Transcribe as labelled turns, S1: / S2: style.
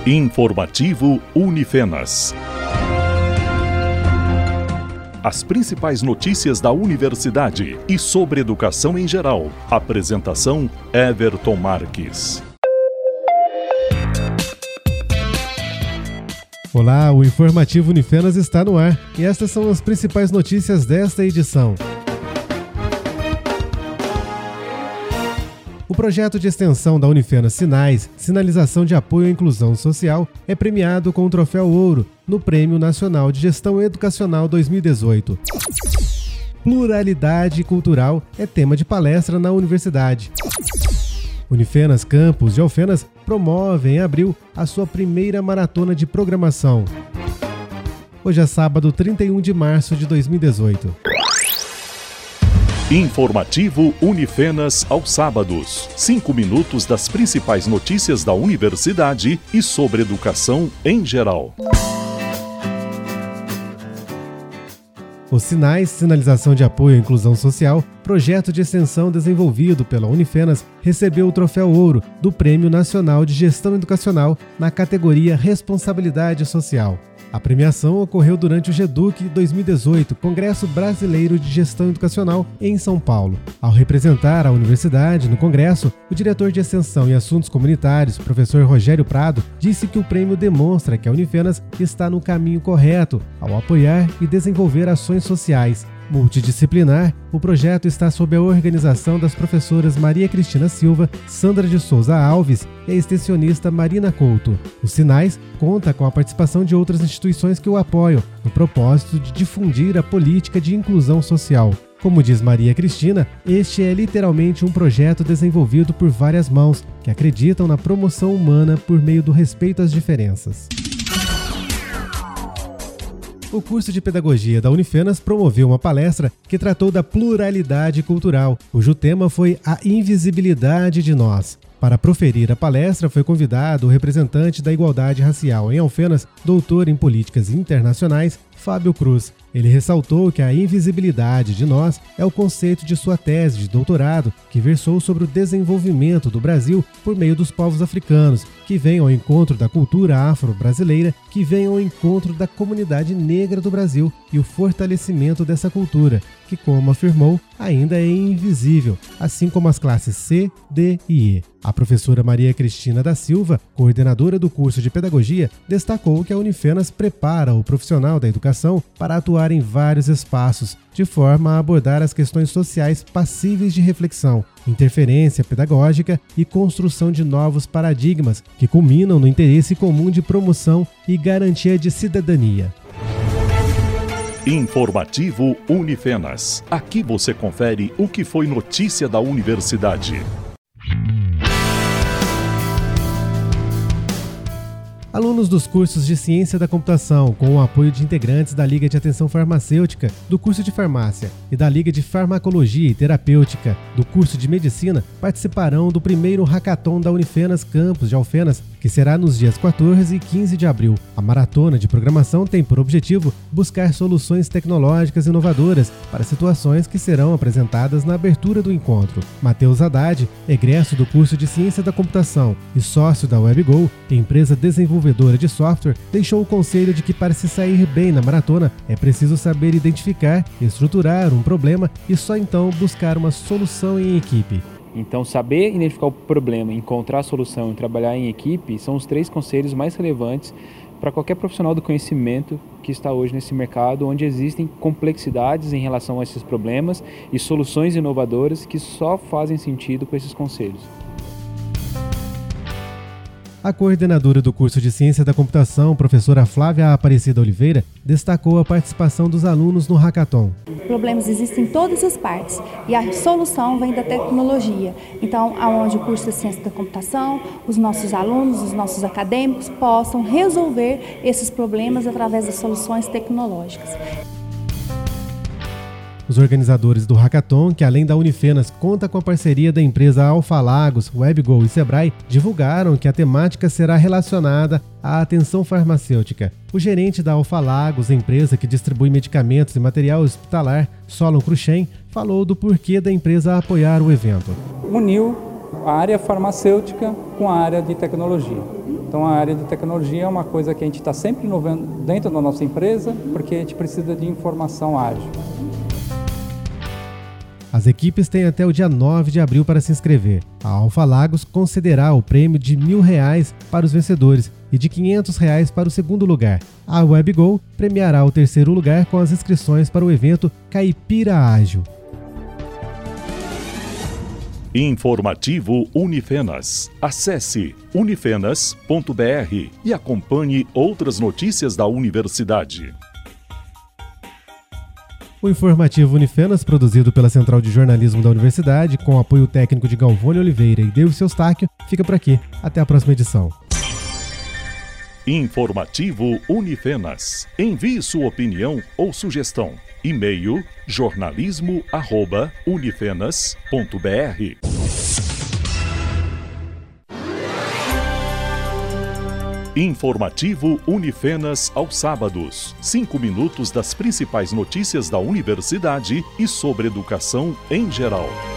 S1: Informativo Unifenas. As principais notícias da universidade e sobre educação em geral. Apresentação: Everton Marques.
S2: Olá, o Informativo Unifenas está no ar e estas são as principais notícias desta edição. O projeto de extensão da Unifenas Sinais, Sinalização de Apoio à Inclusão Social, é premiado com o Troféu Ouro no Prêmio Nacional de Gestão Educacional 2018. Pluralidade cultural é tema de palestra na universidade. Unifenas Campus de Alfenas promove em abril a sua primeira maratona de programação. Hoje é sábado, 31 de março de 2018.
S1: Informativo Unifenas aos sábados. 5 minutos das principais notícias da universidade e sobre educação em geral.
S2: Os Sinais, Sinalização de Apoio à Inclusão Social, projeto de extensão desenvolvido pela Unifenas, recebeu o Troféu Ouro do Prêmio Nacional de Gestão Educacional na categoria Responsabilidade Social. A premiação ocorreu durante o GEDUC 2018, Congresso Brasileiro de Gestão Educacional, em São Paulo. Ao representar a universidade no congresso, o diretor de Extensão e Assuntos Comunitários, professor Rogério Prado, disse que o prêmio demonstra que a Unifenas está no caminho correto ao apoiar e desenvolver ações sociais. Multidisciplinar, o projeto está sob a organização das professoras Maria Cristina Silva, Sandra de Souza Alves e a extensionista Marina Couto. Os Sinais conta com a participação de outras instituições que o apoiam, no propósito de difundir a política de inclusão social. Como diz Maria Cristina, este é literalmente um projeto desenvolvido por várias mãos que acreditam na promoção humana por meio do respeito às diferenças. O curso de Pedagogia da Unifenas promoveu uma palestra que tratou da pluralidade cultural, cujo tema foi a invisibilidade de nós. Para proferir a palestra, foi convidado o representante da Igualdade Racial em Alfenas, doutor em Políticas Internacionais, Fábio Cruz. Ele ressaltou que a invisibilidade de nós é o conceito de sua tese de doutorado, que versou sobre o desenvolvimento do Brasil por meio dos povos africanos, que vêm ao encontro da cultura afro-brasileira, que vêm ao encontro da comunidade negra do Brasil e o fortalecimento dessa cultura, que, como afirmou, ainda é invisível, assim como as classes C, D e E. A professora Maria Cristina da Silva, coordenadora do curso de Pedagogia, destacou que a Unifenas prepara o profissional da educação para atuar em vários espaços, de forma a abordar as questões sociais passíveis de reflexão, interferência pedagógica e construção de novos paradigmas que culminam no interesse comum de promoção e garantia de cidadania.
S1: Informativo Unifenas. Aqui você confere o que foi notícia da universidade.
S2: Alunos dos cursos de Ciência da Computação, com o apoio de integrantes da Liga de Atenção Farmacêutica, do curso de Farmácia e da Liga de Farmacologia e Terapêutica, do curso de Medicina, participarão do primeiro Hackathon da Unifenas Campus de Alfenas, que será nos dias 14 e 15 de abril. A maratona de programação tem por objetivo buscar soluções tecnológicas inovadoras para situações que serão apresentadas na abertura do encontro. Matheus Haddad, egresso do curso de Ciência da Computação e sócio da WebGo, empresa desenvolvedora de software, deixou o conselho de que para se sair bem na maratona é preciso saber identificar, estruturar um problema e só então buscar uma solução em equipe.
S3: Então, saber identificar o problema, encontrar a solução e trabalhar em equipe são os 3 conselhos mais relevantes para qualquer profissional do conhecimento que está hoje nesse mercado, onde existem complexidades em relação a esses problemas e soluções inovadoras que só fazem sentido com esses conselhos.
S2: A coordenadora do curso de Ciência da Computação, professora Flávia Aparecida Oliveira, destacou a participação dos alunos no Hackathon.
S4: Problemas existem em todas as partes e a solução vem da tecnologia. Então, aonde o curso de Ciência da Computação, os nossos alunos, os nossos acadêmicos possam resolver esses problemas através das soluções tecnológicas.
S2: Os organizadores do Hackathon, que além da Unifenas conta com a parceria da empresa Alphalagos, WebGo e Sebrae, divulgaram que a temática será relacionada à atenção farmacêutica. O gerente da Alphalagos, empresa que distribui medicamentos e material hospitalar, Solon Cruxem, falou do porquê da empresa apoiar o evento.
S5: Uniu a área farmacêutica com a área de tecnologia. Então a área de tecnologia é uma coisa que a gente está sempre inovando dentro da nossa empresa, porque a gente precisa de informação ágil.
S2: As equipes têm até o dia 9 de abril para se inscrever. A Alfa Lagos concederá o prêmio de R$1.000 para os vencedores e de R$500 para o segundo lugar. A WebGo premiará o terceiro lugar com as inscrições para o evento Caipira Ágil.
S1: Informativo Unifenas. Acesse unifenas.br e acompanhe outras notícias da universidade.
S2: O informativo Unifenas, produzido pela Central de Jornalismo da Universidade, com apoio técnico de Galvone Oliveira e Deus Eustáquio, fica por aqui. Até a próxima edição.
S1: Informativo Unifenas. Envie sua opinião ou sugestão. E-mail jornalismo@unifenas.br. Informativo Unifenas aos sábados. 5 minutos das principais notícias da universidade e sobre educação em geral.